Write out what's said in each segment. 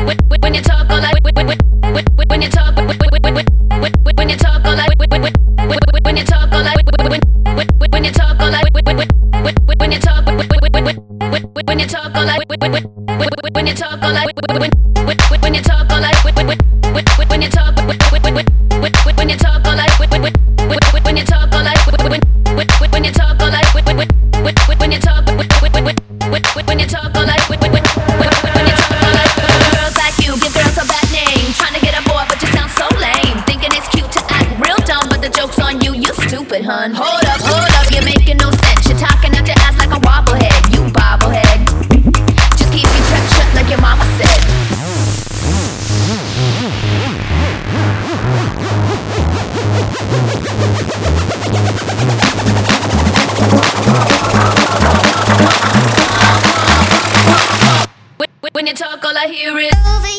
when you talk all like when you talk when you talk all like when you talk all like when you talk all like when you talk when you talk all like when you talk all like when you talk all like when you talk when you talk all like when you talk all like when you talk all like when you talk when you talk all like when you talk all like girls like you give girls a bad name, trying to get a boy but you sound so lame, thinking it's cute to act real dumb but the joke's on you, you stupid hun. Hold up, you're making no sense, you're talking out your ass like a wobblehead, you bobblehead. Just keep your trap shut like your mama said. When you talk, all I hear is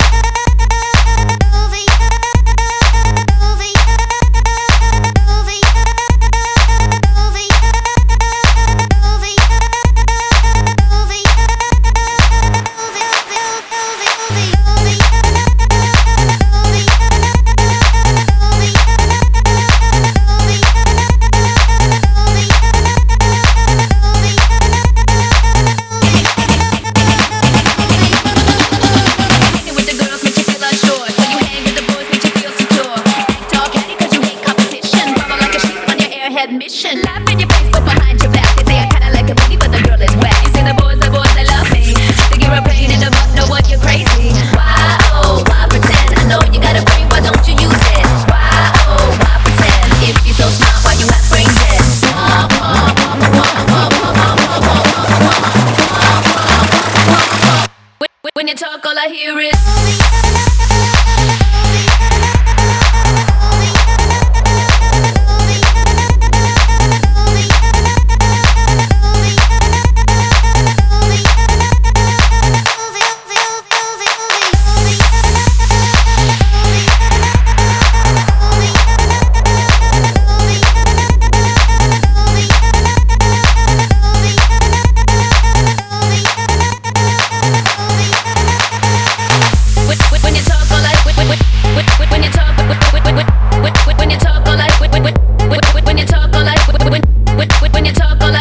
admission. Laugh in your face, but behind your back they say I kinda like a booty, but the girl is wet. You say the boys they love me. Think you're a pain in the butt, know what you're crazy. Why, oh, why pretend? I know you got a brain, why don't you use it? Why, oh, why pretend? If you're so smart, why you have brain dead? When you talk, all I hear is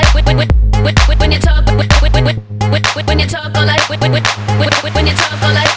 when you talk all like when you talk all like